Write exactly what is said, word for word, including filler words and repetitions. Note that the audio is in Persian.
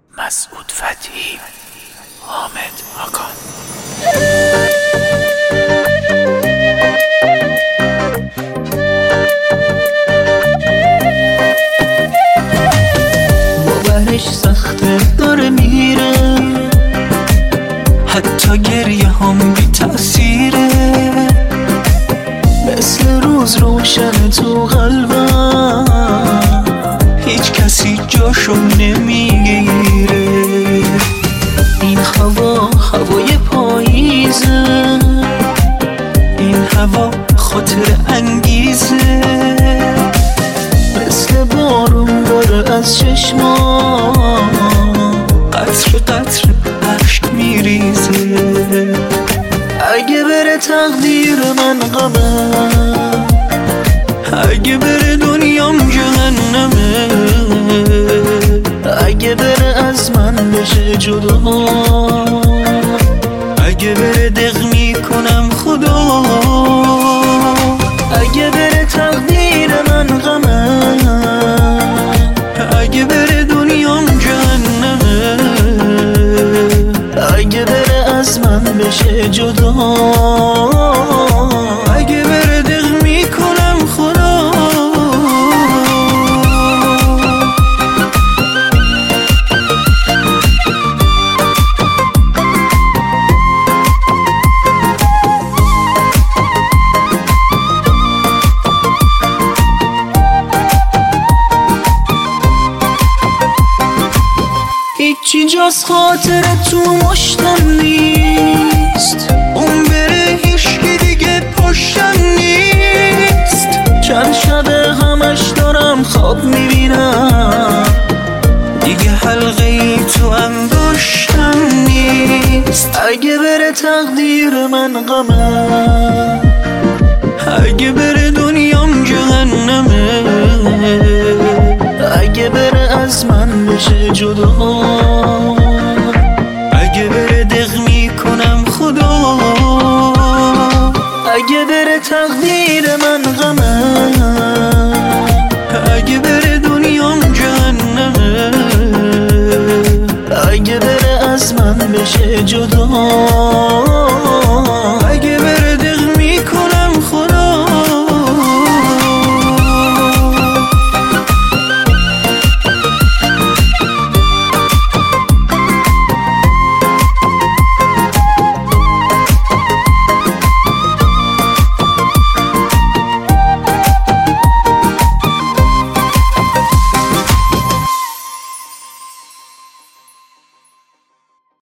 مسعود فتحی، حامد آقان. باورش سخته داره میره، حتی گریه هم بی تأثیره، مثل روز روشن تو قلبم، هیچ کسی جاشو نمیگیره. این هوا هوای پاییزه، این هوا خاطر انگیزه، مثل بارون داره از چشمام قطر قطر عشق میریزه. اگه بره تقدیر من غمه، اگه بره دنیام جهنمه، اگه بره از من بشه جدا، اگه بره دق میکنم خدا. اگه بره تقدیر من غمه، اگه بره دنیام جهنمه، اگه بره از من بشه جدا، اگه بره دق میکنم خدا. هیچی جز خاطر تو مشتم نیست، اون بره هیچکی دیگه پشتم نیست. چند شبه همش دارم خواب میبینم، دیگه حلقه ای تو انگشتم نیست. اگه بره تقدیر من غمه، اگه بره دنیام جهنمه، اگه بره از من بشه جدا، اگه بره دق میکنم خدا. اگه بره تقدیر من غمه، اگه بره دنیام جهنمه، اگه بره از من بشه جدا.